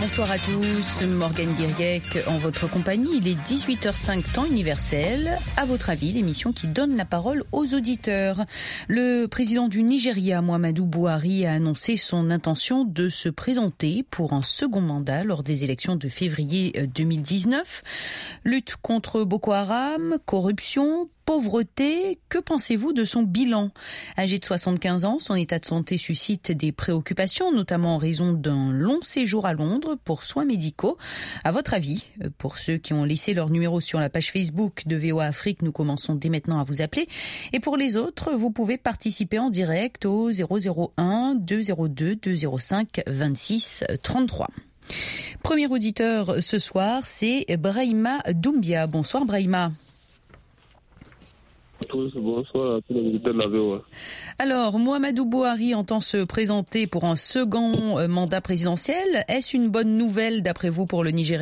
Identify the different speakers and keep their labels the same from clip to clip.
Speaker 1: Bonsoir à tous, Morgane Guiriec en votre compagnie. Il est 18h05 temps universel. À votre avis, l'émission qui donne la parole aux auditeurs. Le président du Nigeria, Muhammadu Buhari, a annoncé son intention de se présenter pour un second mandat lors des élections de février 2019. Lutte contre Boko Haram, corruption, pauvreté, que pensez-vous de son bilan ? Âgé de 75 ans, son état de santé suscite des préoccupations, notamment en raison d'un long séjour à Londres pour soins médicaux. À votre avis, pour ceux qui ont laissé leur numéro sur la page Facebook de VOA Afrique, nous commençons dès maintenant à vous appeler. Et pour les autres, vous pouvez participer en direct au 001 202 205 26 33. Premier auditeur ce soir, c'est Brahima Doumbia. Bonsoir Brahima.
Speaker 2: Bonsoir à tous les auditeurs de la VOA.
Speaker 1: Alors, Muhammadu Buhari entend se présenter pour un second mandat présidentiel. Est-ce une bonne nouvelle d'après vous pour le Nigeria ?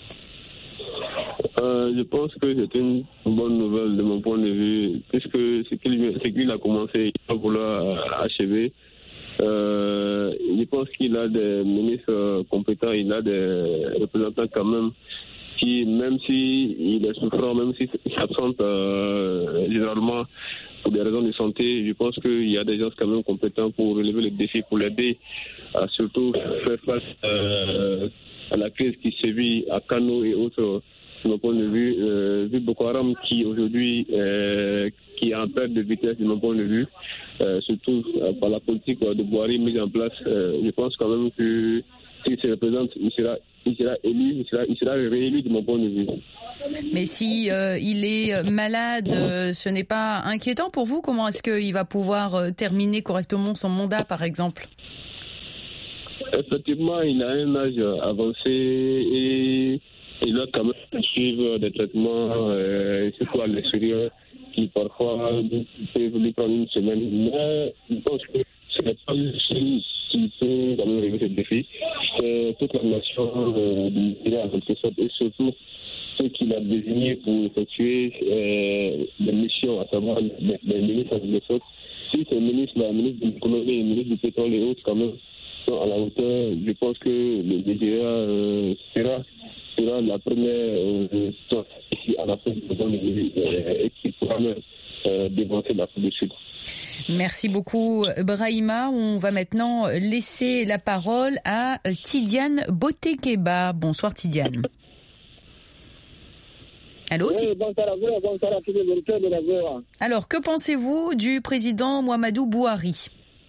Speaker 2: Je pense que c'est une bonne nouvelle de mon point de vue, puisque ce qu'il a commencé, il va vouloir achever. Je pense qu'il a des ministres compétents, il a des représentants quand même qui, même s'il est souffrant, même s'il s'absente généralement pour des raisons de santé, je pense qu'il y a des gens quand même compétents pour relever les défis, pour l'aider à surtout faire face à la crise qui sévit à Kano et autres. De mon point de vue, vu Boko Haram qui aujourd'hui qui est en perte de vitesse de mon point de vue, surtout par la politique de Buhari mise en place, je pense quand même que s'il se représente, il sera élu, il sera réélu de mon point de vue.
Speaker 1: Mais si il est malade, ce n'est pas inquiétant pour vous ? Comment est-ce qu'il va pouvoir terminer correctement son mandat, par exemple ?
Speaker 2: Effectivement, il a un âge avancé et il doit quand même suivre des traitements, surtout à l'extérieur, qui parfois peuvent lui prendre une semaine. Mais je pense que ce n'est pas s'il peut quand même relever ce défi. C'est toute la nation du Nigeria en quelque sorte, et surtout ceux qu'il a désignés pour effectuer des missions, à savoir les ministres en quelque sorte. Si ces ministres-là, ministre de l'économie, le ministre du pétrole et autres, quand même, sont à la hauteur, je pense que le Nigeria sera la première ici à la fin du monde et qui pourra même dévancer l'Afrique du Sud.
Speaker 1: Merci beaucoup Brahima. On va maintenant laisser la parole à Tidiane Botekeba. Bonsoir Tidiane. Allô,
Speaker 3: oui, bonsoir à vous, bonsoir à tous les auditeurs de la VOA.
Speaker 1: Alors, que pensez-vous du président Muhammadu Buhari ?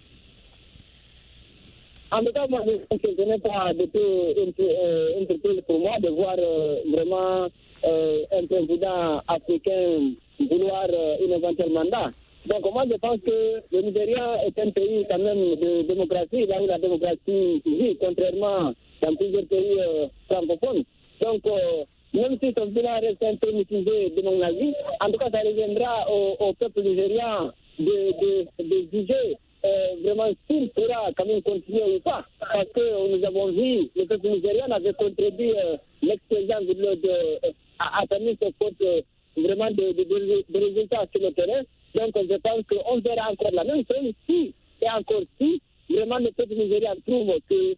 Speaker 3: En tout cas, moi, ce n'est pas du tout une surprise pour moi de voir vraiment un président africain vouloir un éventuel mandat. Donc, moi, je pense que le Nigeria est un pays quand même de démocratie, là où la démocratie vit, contrairement dans plusieurs pays francophones. Donc, même si son bilan reste un peu mitigé de mon avis, en tout cas, ça reviendra au peuple nigérian de juger vraiment s'il pourra quand même continuer ou pas. Parce que nous avons vu, le peuple nigérian avait contredit l'expérience à permis ce faute vraiment de résultats sur le terrain. Donc je pense qu'on verra encore la même chose si vraiment le peuple nigérian trouve que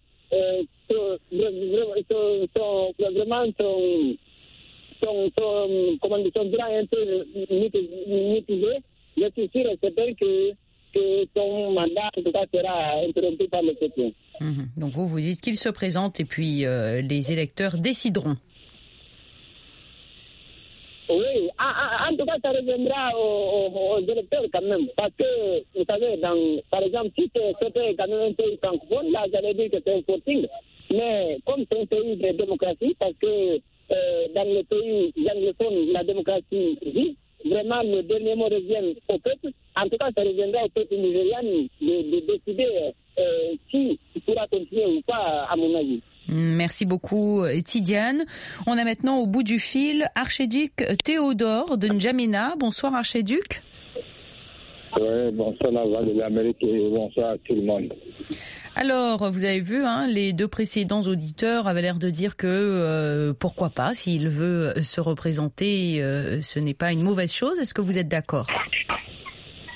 Speaker 3: son bilan est un peu mitigé. Je suis sûr et certain que son mandat, en tout cas, sera interrompu par le peuple.
Speaker 1: Donc vous dites qu'il se présente et puis les électeurs décideront.
Speaker 3: Oui, en tout cas, ça reviendra aux électeurs quand même. Parce que, vous savez, par exemple, si c'était quand même un pays francophone, là, j'allais dire que c'est un forcing. Mais comme c'est un pays de démocratie, parce que dans les pays anglophones, la démocratie vit, vraiment, le dernier mot revient au peuple. En tout cas, ça reviendra au peuple nigérian de décider qui pourra continuer ou pas, à mon avis.
Speaker 1: Merci beaucoup Tidiane. On a maintenant au bout du fil Archiduc Théodore de N'Djamena. Bonsoir Archiduc.
Speaker 4: Oui, bonsoir la voix de l'Amérique et bonsoir à tout le monde.
Speaker 1: Alors, vous avez vu, les deux précédents auditeurs avaient l'air de dire que pourquoi pas, s'il veut se représenter, ce n'est pas une mauvaise chose. Est-ce que vous êtes d'accord ?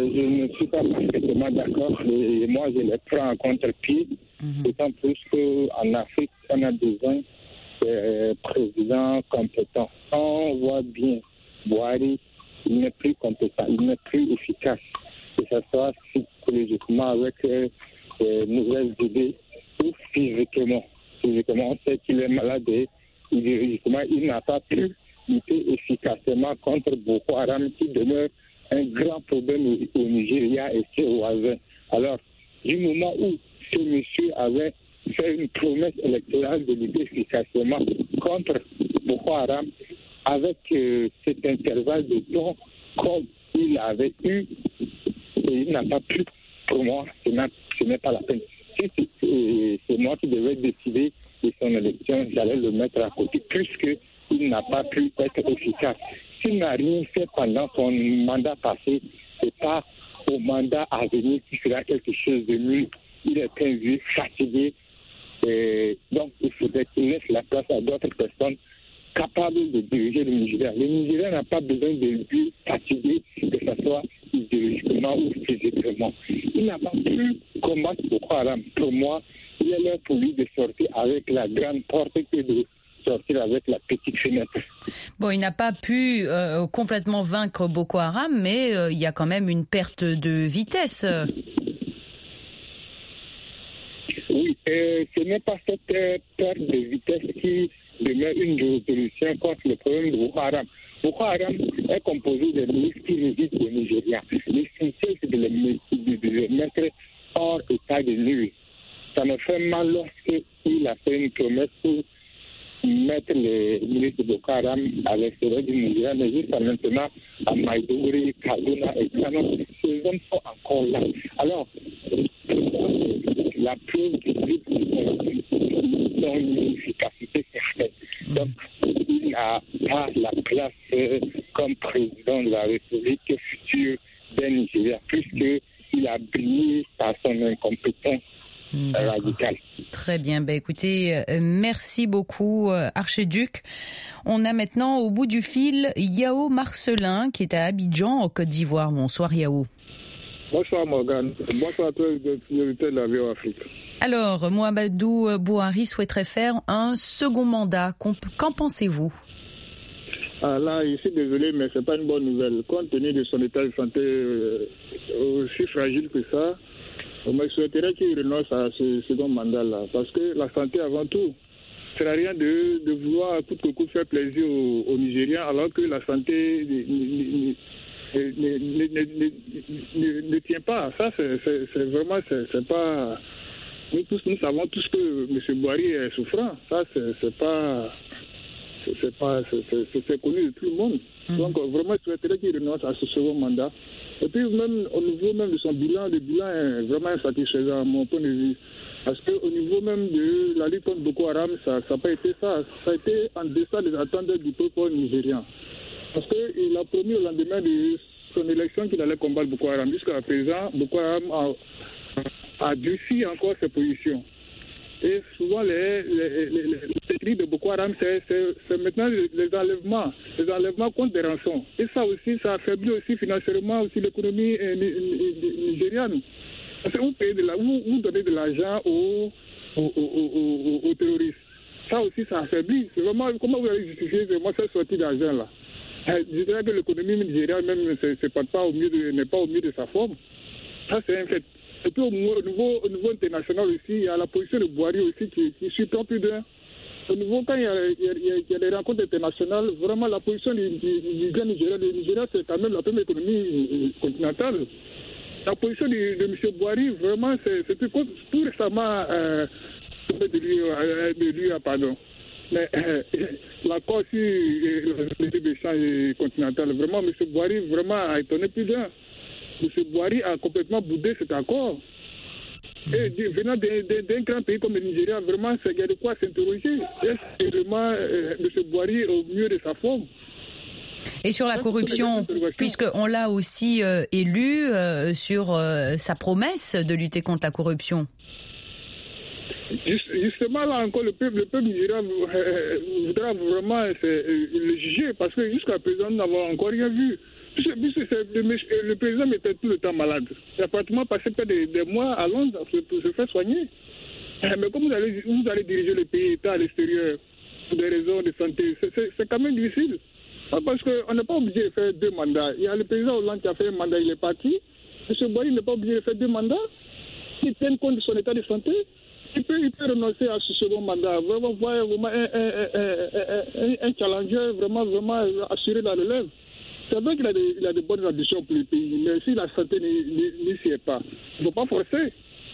Speaker 4: je ne suis pas parfaitement d'accord. Et moi, je les prends en contre-pied. D'autant plus qu'en Afrique, on a besoin de présidents compétents. On voit bien Buhari, il n'est plus compétent, il n'est plus efficace. Que ce soit psychologiquement avec de nouvelles idées ou physiquement. Physiquement, on sait qu'il est malade et idéologiquement, il n'a pas pu lutter efficacement contre Boko Haram qui demeure un grand problème au Nigeria et ses voisins. Alors, du moment où ce monsieur avait fait une promesse électorale de lutter efficacement contre Boko Haram, avec cet intervalle de temps comme il avait eu, et il n'a pas pu, pour moi, ce n'est pas la peine. Si c'est moi qui devais décider de son élection, j'allais le mettre à côté, puisqu'il n'a pas pu être efficace. S'il n'a rien fait pendant son mandat passé, c'est pas au mandat à venir qui fera quelque chose de mieux. Il est un vieux, fatigué, donc il faudrait qu'il laisse la place à d'autres personnes capables de diriger le Nigeria. Le Nigeria n'a pas besoin de lui fatiguer, que ce soit idéologiquement ou physiquement. Il n'a pas pu combattre Boko Haram. Pour moi, il est l'heure pour lui de sortir avec la grande porte que de sortir avec la petite fenêtre.
Speaker 1: Bon, il n'a pas pu complètement vaincre Boko Haram, mais il y a quand même une perte de vitesse.
Speaker 4: Oui, ce n'est pas cette perte de vitesse qui demeure une résolution contre le problème de Boko Haram. Boko Haram est composé de milices qui résident au Nigeria. L'essentiel, c'est de les mettre hors état de nuire. Ça me fait mal lorsqu'il a fait une promesse pour mettre les milices de Boko Haram à l'extérieur du Nigeria, mais jusqu'à maintenant, à Maïdougri, Kaduna et Kano, ces hommes sont encore là. Alors, la preuve de son inefficacité certaine. Donc, il n'a pas la place comme président de la République future d'un Nigeria, puisqu'il a brillé par son incompétence radicale.
Speaker 1: Très bien. Écoutez, merci beaucoup, Archiduc. On a maintenant au bout du fil Yao Marcelin, qui est à Abidjan, en Côte d'Ivoire. Bonsoir, Yao.
Speaker 4: Bonsoir Morgane. Bonsoir à tous les auditeurs de la VOA Afrique.
Speaker 1: Alors, Mouhamadou Buhari souhaiterait faire un second mandat. Qu'en pensez-vous ?
Speaker 5: Là, je suis désolé, mais c'est pas une bonne nouvelle. Compte tenu de son état de santé aussi fragile que ça, je souhaiterais qu'il renonce à ce second mandat-là. Parce que la santé avant tout. Ça ne sert à rien de vouloir à coûte que coûte faire plaisir aux Nigériens alors que la santé ne tient pas. Ça, c'est vraiment, c'est pas. Nous savons tous que M. Buhari est souffrant. Ça, c'est connu de tout le monde. Donc, vraiment, je souhaiterais qu'il renonce à ce second mandat. Et puis, même au niveau même de son bilan, le bilan est vraiment insatisfaisant à mon point de vue. Parce qu'au niveau même de la lutte contre Boko Haram, ça n'a pas été ça. Ça a été en deçà des attentes du peuple nigérien. Parce qu'il a promis au lendemain de son élection qu'il allait combattre Boko Haram. Jusqu'à présent, Boko Haram a durci encore ses positions. Et souvent, les cris de Boko Haram, c'est maintenant les enlèvements contre des rançons. Et ça aussi, ça affaiblit aussi financièrement aussi l'économie nigériane. Parce que vous donnez de l'argent aux terroristes. Ça aussi, ça affaiblit. C'est vraiment, comment vous allez justifier moi cette sortie d'argent-là? Je dirais que l'économie nigériane même n'est pas au mieux de sa forme. Ça, c'est un fait. Et puis au niveau international aussi, il y a la position de Buhari aussi qui surprend plus d'un. Au niveau, quand il y a des rencontres internationales, vraiment la position du grand Nigeria, le Nigeria c'est quand même la première économie continentale. La position de M. Buhari, vraiment, c'est tout récemment de lui, pardon. Mais l'accord sur l'échange continental, vraiment, M. Buhari vraiment a étonné plus d'un. M. Buhari a complètement boudé cet accord. Et venant d'un grand pays comme le Nigeria, vraiment, il y a de quoi s'interroger. Est-ce que vraiment M. Buhari est au mieux de sa forme?
Speaker 1: Et sur la corruption, puisqu'on l'a aussi élu sur sa promesse de lutter contre la corruption.
Speaker 5: Justement, là encore, le peuple nigérien voudra vraiment le juger, parce que jusqu'à présent, nous n'avons encore rien vu. Le président était tout le temps malade. Il a pratiquement passé peut-être des mois à Londres pour se faire soigner. Mais comme vous allez diriger le pays à l'extérieur pour des raisons de santé, c'est quand même difficile. Parce qu'on n'est pas obligé de faire 2 mandats. Il y a le président Hollande qui a fait un mandat, il est parti. M. Boari n'est pas obligé de faire 2 mandats. Il tient compte de son état de santé. Il peut renoncer à ce second mandat. Vraiment un challenger, vraiment assurer la relève. C'est vrai qu'il a de bonnes ambitions pour le pays, mais si la santé n'y s'y est pas, il ne faut pas forcer.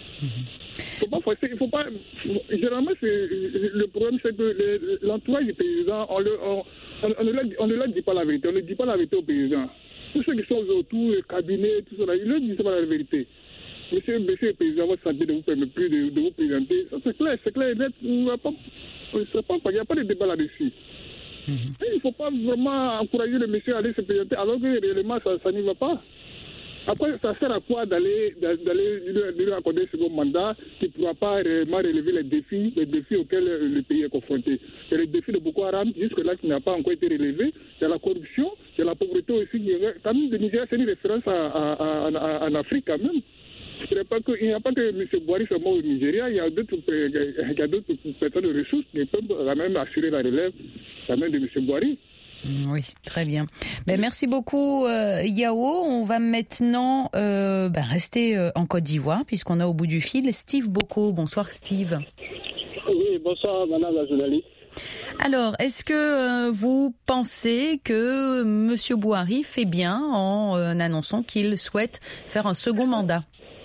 Speaker 5: Il faut pas. Généralement, le problème, c'est que l'entourage du président, on ne leur dit pas la vérité. On ne dit pas la vérité au président. Tous ceux qui sont autour, le cabinet, tout ça, ils ne leur disent pas la vérité. Monsieur le président, votre santé ne vous permet plus de vous présenter. C'est clair, net. Il n'y a pas de débat là-dessus. Il ne faut pas vraiment encourager le monsieur à aller se présenter alors que réellement ça n'y va pas. Après, ça sert à quoi d'aller lui accorder ce second mandat qui ne pourra pas réellement relever les défis auxquels le pays est confronté. C'est le défi de Boko Haram, jusque-là, qui n'a pas encore été relevé. Il y a la corruption, il y a la pauvreté aussi. Quand même, le Nigeria, c'est une référence en Afrique quand même. Il n'y a pas que M. Boari seulement au Nigeria, il y a d'autres personnes de ressources qui peuvent quand même assurer la relève quand même de M. Boari.
Speaker 1: Oui, très bien. Merci beaucoup Yao. On va maintenant rester en Côte d'Ivoire puisqu'on a au bout du fil Steve Boko. Bonsoir Steve.
Speaker 3: Oui, bonsoir madame la journaliste.
Speaker 1: Alors, est-ce que vous pensez que M. Boari fait bien en annonçant qu'il souhaite faire un second mandat ?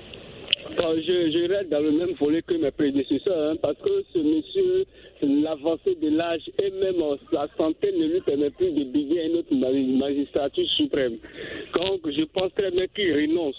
Speaker 3: Je reste dans le même volet que mes prédécesseurs, parce que ce monsieur, l'avancée de l'âge et même la santé ne lui permet plus de briguer une autre magistrature suprême. Donc je pense très bien qu'il renonce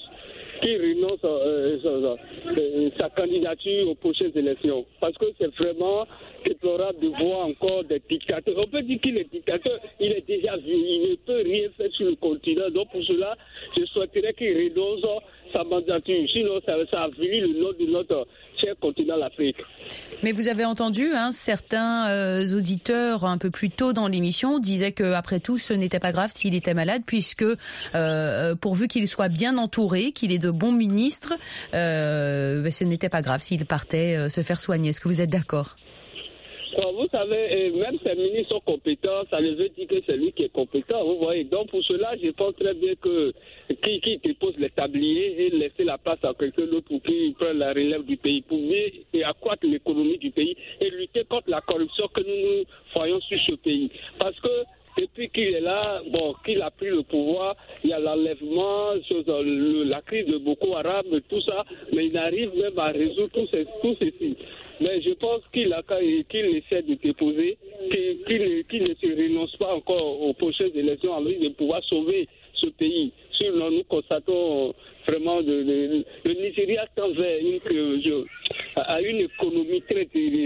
Speaker 3: sa candidature aux prochaines élections. Parce que c'est vraiment déplorable de voir encore des dictateurs. On peut dire qu'il est dictateur, il est déjà vu, il ne peut rien faire sur le continent. Donc pour cela, je souhaiterais qu'il renonce sa mandature. Sinon, ça avilit le nom de notre cher continent, l'Afrique.
Speaker 1: Mais vous avez entendu, certains auditeurs un peu plus tôt dans l'émission disaient qu'après tout, ce n'était pas grave s'il était malade, puisque pourvu qu'il soit bien entouré, qu'il ait de bons ministres, ce n'était pas grave s'il partait se faire soigner. Est-ce que vous êtes d'accord ?
Speaker 3: Vous savez, même ces ministres sont compétents, ça ne veut dire que c'est lui qui est compétent, vous voyez. Donc pour cela, je pense très bien que qui dépose les tabliers et laisser la place à quelqu'un d'autre pour qu'il prenne la relève du pays, pour mieux accroître l'économie du pays et lutter contre la corruption que nous voyons sur ce pays. Parce que depuis qu'il est là, qu'il a pris le pouvoir, il y a l'enlèvement, la crise de Boko Haram, tout ça, mais il arrive même à résoudre tout ceci. Mais je pense qu'il essaie de déposer, qu'il ne se renonce pas encore aux prochaines élections en vue de pouvoir sauver ce pays. Sinon, nous constatons vraiment le Nigeria tend vers une économie très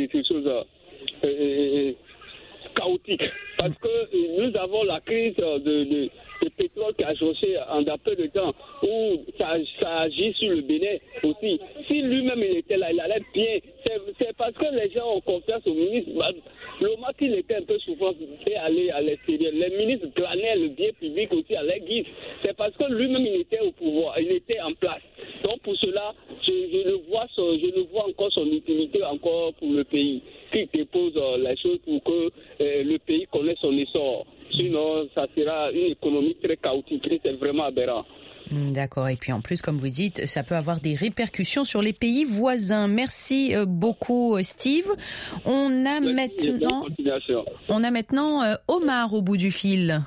Speaker 3: chaotique. Parce que nous avons la crise de pétrole qui a chaussé en peu de temps, où ça agit sur le Bénin aussi. Si lui-même il était là, il allait bien. C'est parce que les gens ont confiance au ministre. Le moment qu'il était un peu souffrant et aller à l'extérieur, les ministres glanaient le bien public aussi à leur guise. C'est parce que lui-même il était au pouvoir, il était en place. Donc pour cela, je ne vois encore son utilité encore pour le pays. Qu'il dépose les choses pour que le pays connaisse son essor. Sinon, ça sera une économie très chaotique et c'est vraiment aberrant.
Speaker 1: D'accord. Et puis en plus, comme vous dites, ça peut avoir des répercussions sur les pays voisins. Merci beaucoup, Steve. On a maintenant Omar au bout du fil.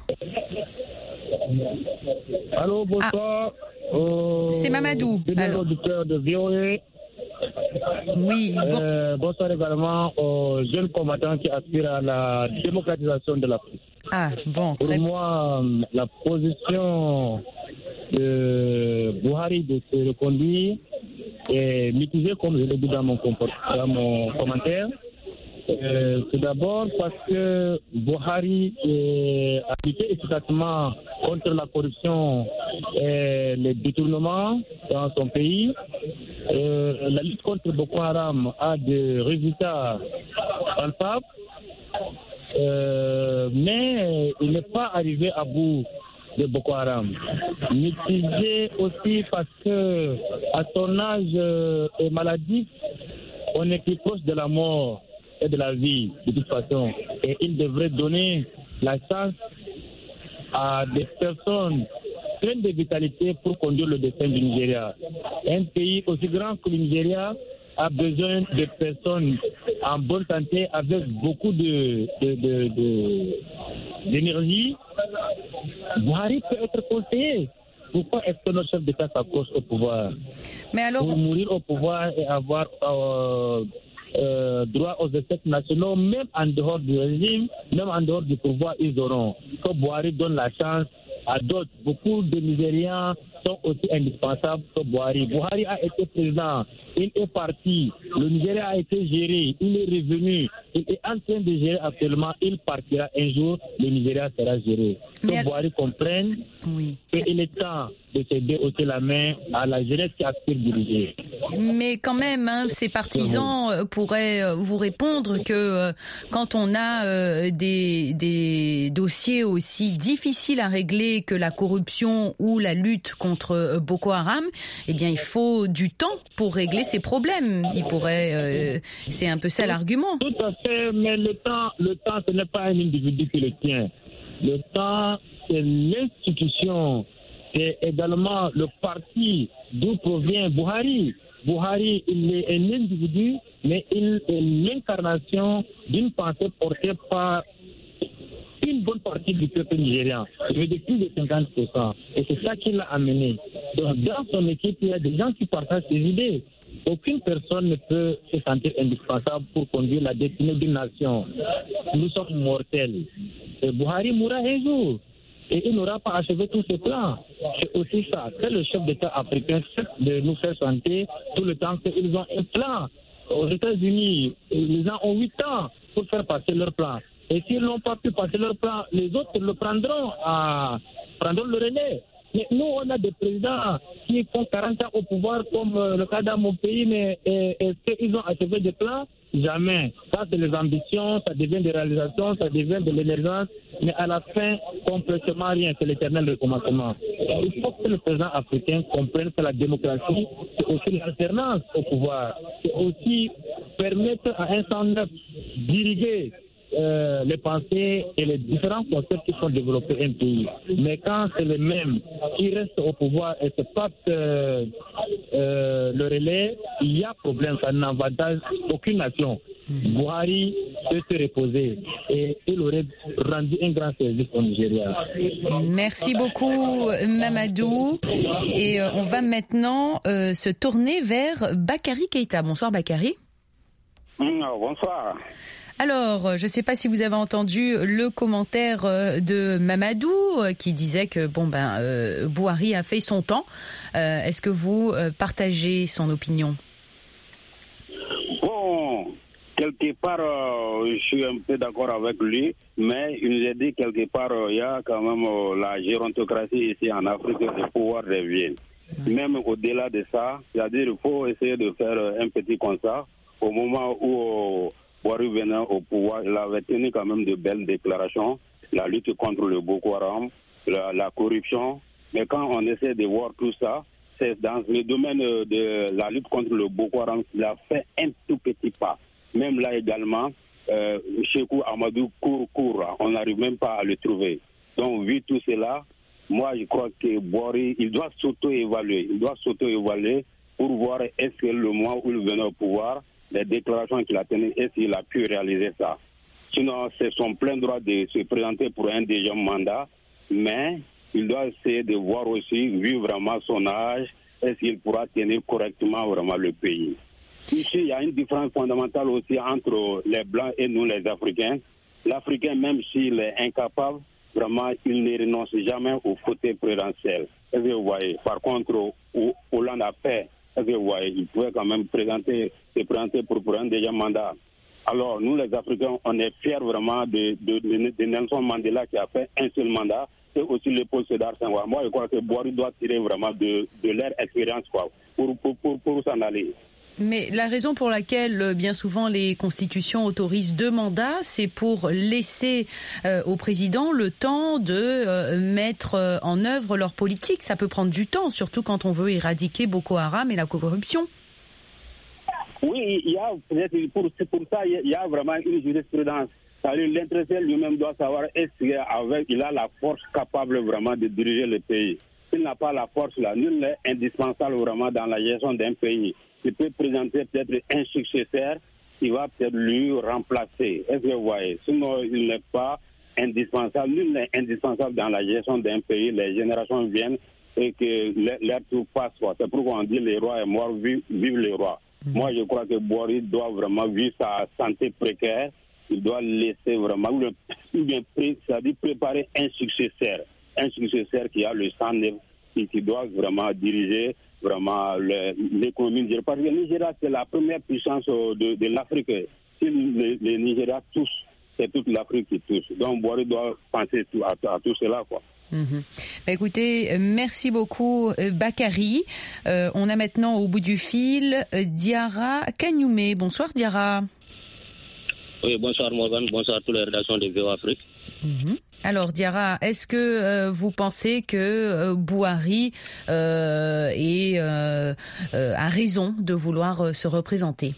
Speaker 6: Allô, bonsoir.
Speaker 1: C'est Mamadou.
Speaker 6: Alors, auditeur de VOA.
Speaker 1: Oui.
Speaker 6: Bonsoir également aux jeunes combattants qui aspirent à la démocratisation de l'Afrique. Pour moi, la position de Buhari de se reconduire est mitigée, comme je l'ai dit dans mon commentaire. C'est d'abord parce que Buhari a lutté efficacement contre la corruption et les détournements dans son pays. La lutte contre Boko Haram a des résultats palpables, mais il n'est pas arrivé à bout de Boko Haram. Mitigé aussi parce que à son âge et maladif, on est plus proche de la mort et de la vie de toute façon. Et il devrait donner la chance à des personnes pleines de vitalité pour conduire le destin du Nigeria. Un pays aussi grand que le Nigeria a besoin de personnes en bonne santé avec beaucoup d'énergie. Buhari peut être conseillé. Pourquoi est-ce que notre chef d'État s'approche au pouvoir?
Speaker 1: Mais alors...
Speaker 6: Pour mourir au pouvoir et avoir droit aux effets nationaux, même en dehors du régime, même en dehors du pouvoir, ils auront. Que Buhari donne la chance à d'autres. Beaucoup de Nigériens sont aussi indispensables que Buhari. Buhari a été président, il est parti, le Nigeria a été géré, il est revenu, il est en train de gérer actuellement, il partira un jour, le Nigeria sera géré. Que Buhari comprenne qu'il est temps de céder aussi la main à la jeunesse qui aspire diriger.
Speaker 1: Mais quand même, ces partisans pourraient vous répondre que quand on a des dossiers aussi difficiles à régler que la corruption ou la lutte contre Boko Haram, eh bien il faut du temps pour régler ces problèmes. Il pourrait, c'est un peu ça l'argument.
Speaker 6: Tout à fait, mais le temps, ce n'est pas un individu qui le tient. Le temps, c'est l'institution. C'est également le parti d'où provient Buhari. Buhari, il est un individu, mais il est l'incarnation d'une pensée portée par une bonne partie du peuple nigérien, de plus de 50%. Et c'est ça qui l'a amené. Donc, dans son équipe, il y a des gens qui partagent ses idées. Aucune personne ne peut se sentir indispensable pour conduire la destinée d'une nation. Nous sommes mortels. Et Buhari mourra un jour. Et il n'aura pas achevé tous ses plans. C'est aussi ça. C'est le chef d'État africain de nous faire chanter tout le temps qu'ils ont un plan. Aux États-Unis, les gens ont 8 ans pour faire passer leur plan. Et s'ils n'ont pas pu passer leur plan, les autres le prendront le relais. Mais nous, on a des présidents qui font 40 ans au pouvoir, comme le cas dans mon pays, mais est-ce qu'ils ont achevé des plans? Jamais. Ça, c'est les ambitions, ça devient des réalisations, ça devient de l'émergence, mais à la fin, complètement rien. C'est l'éternel recommencement. Il faut que le président africain comprenne que la démocratie, c'est aussi l'alternance au pouvoir. C'est aussi permettre à un sang neuf d'irriguer les pensées et les différents concepts qui sont développés un pays. Mais quand c'est les mêmes qui restent au pouvoir et se passent le relais, il y a problème. Ça n'avantage aucune nation. Buhari peut se reposer et il aurait rendu un grand service au Nigeria.
Speaker 1: Merci beaucoup Mamadou. Et on va maintenant se tourner vers Bakary Keïta. Bonsoir Bakary.
Speaker 7: Bonsoir.
Speaker 1: Alors, je ne sais pas si vous avez entendu le commentaire de Mamadou qui disait que Buhari a fait son temps. Est-ce que vous partagez son opinion?
Speaker 7: Bon, quelque part, je suis un peu d'accord avec lui, mais il nous a dit quelque part, il y a quand même la gérontocratie ici en Afrique, le pouvoir revient. Même au-delà de ça, c'est-à-dire qu'il faut essayer de faire un petit constat. Au moment où Buhari venait au pouvoir, il avait tenu quand même de belles déclarations, la lutte contre le Boko Haram, la corruption. Mais quand on essaie de voir tout ça, c'est dans le domaine de la lutte contre le Boko Haram qu'il a fait un tout petit pas. Même là également, Cheikh Amadou court, on n'arrive même pas à le trouver. Donc vu tout cela, moi je crois que Buhari, il doit s'auto-évaluer. Pour voir est-ce que le mois où il venait au pouvoir, les déclarations qu'il a tenues, est-ce qu'il a pu réaliser ça. Sinon, c'est son plein droit de se présenter pour un deuxième mandat, mais il doit essayer de voir aussi, vu vraiment son âge, est-ce qu'il pourra tenir correctement vraiment le pays. Ici, il y a une différence fondamentale aussi entre les Blancs et nous, les Africains. L'Africain, même s'il est incapable, vraiment, il ne renonce jamais au côté présidentiel. Est-ce que vous voyez? Par contre, Hollande a fait. Vous voyez, il pouvait quand même se présenter pour un deuxième mandat. Alors, nous, les Africains, on est fiers vraiment de Nelson Mandela qui a fait un seul mandat, et aussi Léopold Sédar Senghor. Moi, je crois que Buhari doit tirer vraiment de leur expérience pour s'en aller.
Speaker 1: Mais la raison pour laquelle bien souvent les constitutions autorisent 2 mandats, c'est pour laisser au président le temps de mettre en œuvre leur politique. Ça peut prendre du temps, surtout quand on veut éradiquer Boko Haram et la corruption.
Speaker 7: Oui, il y a pour ça il y a vraiment une jurisprudence. L'intéressé lui-même doit savoir est-ce qu'il a la force capable vraiment de diriger le pays. S'il n'a pas la force là, nul n'est indispensable vraiment dans la gestion d'un pays. Il peut présenter peut-être un successeur qui va peut-être lui remplacer. Est-ce que vous voyez? Sinon, il n'est pas indispensable. Nul n'est indispensable dans la gestion d'un pays. Les générations viennent et que leur tour passe. C'est pourquoi on dit les rois est mort, vive les rois. Moi, je crois que Boari doit vraiment, vu sa santé précaire, il doit laisser vraiment, c'est-à-dire préparer un successeur qui a le sang neuf, qui doit vraiment diriger vraiment l'économie nigérienne. Parce que le Nigeria, c'est la première puissance de l'Afrique. Si le Nigeria touche, c'est toute l'Afrique qui touche. Donc, Boari doit penser à tout cela, quoi.
Speaker 1: Écoutez, merci beaucoup Bakary. On a maintenant au bout du fil Diarra Kagnoumé. Bonsoir Diarra.
Speaker 8: Oui, bonsoir Morgane, bonsoir à toutes les rédactions de VOA Afrique.
Speaker 1: Alors Diarra, est-ce que vous pensez que Boari a raison de vouloir se représenter?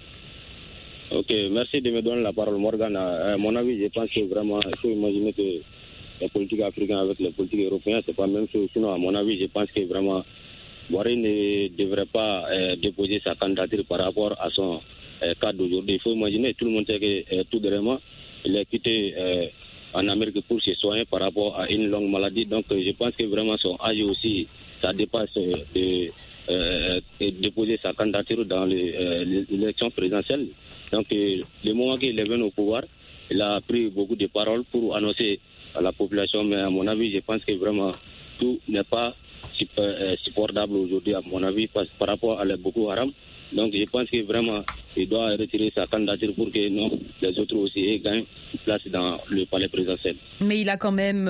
Speaker 8: Ok, merci de me donner la parole Morgane. À mon avis, je pense que vraiment, il faut imaginer que les politiques africaines avec les politiques européennes, c'est pas la même chose. Sinon, à mon avis, je pense que vraiment, Boari ne devrait pas déposer sa candidature par rapport à son cas d'aujourd'hui. Il faut imaginer, tout le monde sait que tout dernièrement, il a quitté en Amérique pour se soigner par rapport à une longue maladie. Donc, je pense que vraiment son âge aussi, ça dépasse de déposer sa candidature dans l'élection présidentielle. Donc, le moment qu'il est venu au pouvoir, il a pris beaucoup de paroles pour annoncer à la population, mais à mon avis, je pense que vraiment tout n'est pas supportable aujourd'hui, à mon avis, par rapport à la Boko Haram. Donc je pense que vraiment, il doit retirer sa candidature pour que les autres aussi gagnent place dans le palais présidentiel.
Speaker 1: Mais il a quand même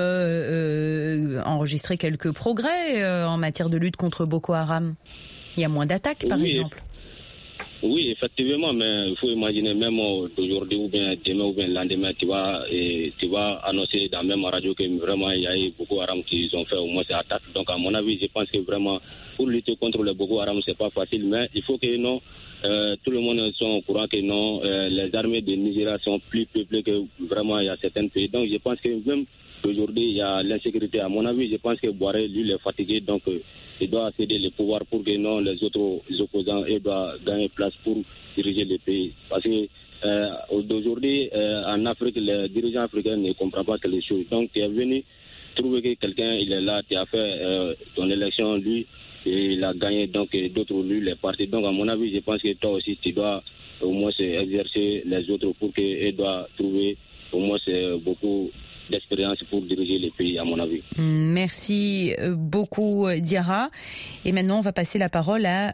Speaker 1: enregistré quelques progrès en matière de lutte contre Boko Haram. Il y a moins d'attaques, par exemple.
Speaker 8: Oui, effectivement, mais il faut imaginer même aujourd'hui ou bien demain ou bien le lendemain, tu vas annoncer dans la même radio que vraiment il y a eu Boko Haram qui ont fait au moins ces attaques. Donc à mon avis, je pense que vraiment pour lutter contre le Boko Haram, c'est pas facile, mais il faut que tout le monde soit au courant que les armées de Nigeria sont plus peuplées que vraiment il y a certains pays. Donc je pense que même aujourd'hui il y a l'insécurité. À mon avis, je pense que Boari lui il est fatigué, donc il doit céder le pouvoir pour que les autres opposants doivent gagner place pour diriger le pays. Parce que d'aujourd'hui, en Afrique, les dirigeants africains ne comprennent pas les choses. Donc, tu es venu trouver que quelqu'un, il est là, tu as fait ton élection, lui, et il a gagné, donc d'autres, lui, les partis. Donc, à mon avis, je pense que toi aussi, tu dois au moins exercer les autres pour qu'ils doivent trouver au moins beaucoup d'expérience pour diriger les pays, à mon avis.
Speaker 1: Merci beaucoup Diarra. Et maintenant, on va passer la parole à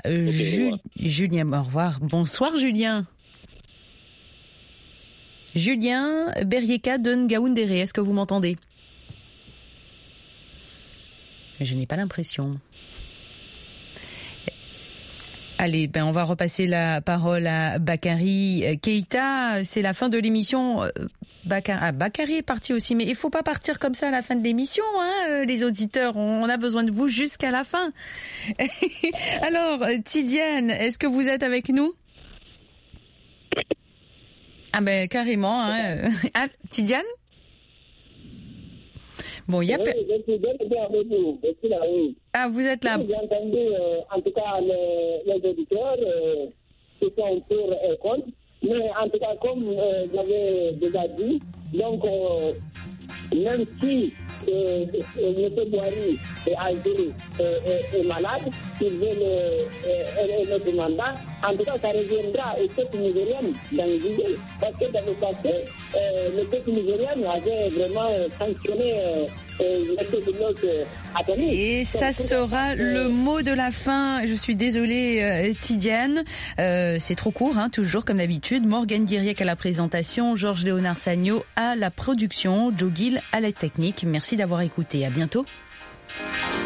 Speaker 1: Julien. Au revoir. Bonsoir Julien. Julien Berieka de Ngaoundéré, est-ce que vous m'entendez? Je n'ai pas l'impression. Allez, on va repasser la parole à Bakary Keïta. C'est la fin de l'émission. Bakary est parti aussi, mais il faut pas partir comme ça à la fin de l'émission, hein, les auditeurs. On a besoin de vous jusqu'à la fin. Alors, Tidiane, est-ce que vous êtes avec nous? Ah ben carrément, hein. Ah, Tidiane? Bon, il y a Ah, vous êtes là.
Speaker 3: J'ai entendu, en tout cas, les auditeurs qui sont pour et contre. Mais en tout cas, comme j'avais déjà dit, donc, même si M. Boari est âgé et malade, il veut un autre mandat, en tout cas, ça reviendra au peuple nigérien dans l'idée. Parce que dans le passé, le peuple nigérien avait vraiment sanctionné
Speaker 1: et ça sera le mot de la fin. Je suis désolée Tidiane, c'est trop court, hein, toujours comme d'habitude. Morgane Guiriec à la présentation, Georges Léonard Sagno à la production, Joe Gill à la technique. Merci d'avoir écouté, à bientôt.